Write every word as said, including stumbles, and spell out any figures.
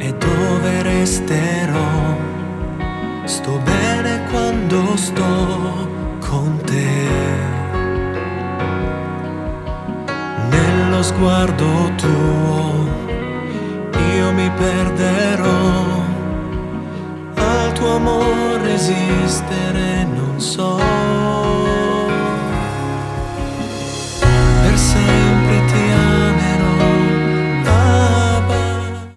e dove resterò. Sto bene quando sto con te. Nello sguardo tuo io mi perderò, al tuo amore resistere non so.